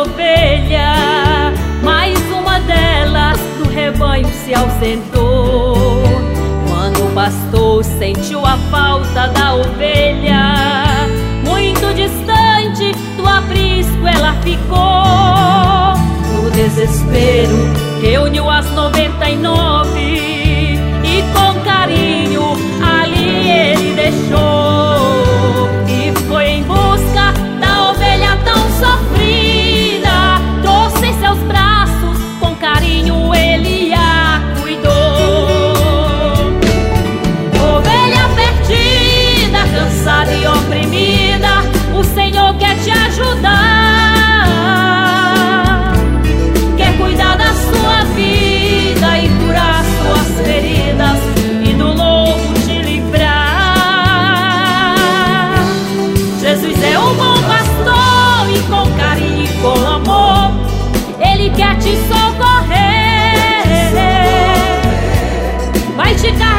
ovelha, mas uma delas do rebanho se ausentou. Quando o pastor sentiu a falta da ovelha, muito distante do aprisco ela ficou. No desespero reuniu as 99 e com carinho ali ele deixou. E foi em busca da ovelha tão sofrida, trouxe em seus braços, com carinho ele a cuidou. Ovelha perdida, cansada e oprimida, o Senhor quer te ajudar. Quer cuidar da sua vida e curar suas feridas e do lobo te livrar. Jesus é um bom pastor e com carinho e com amor Ele quer te socorrer. Vai te carregar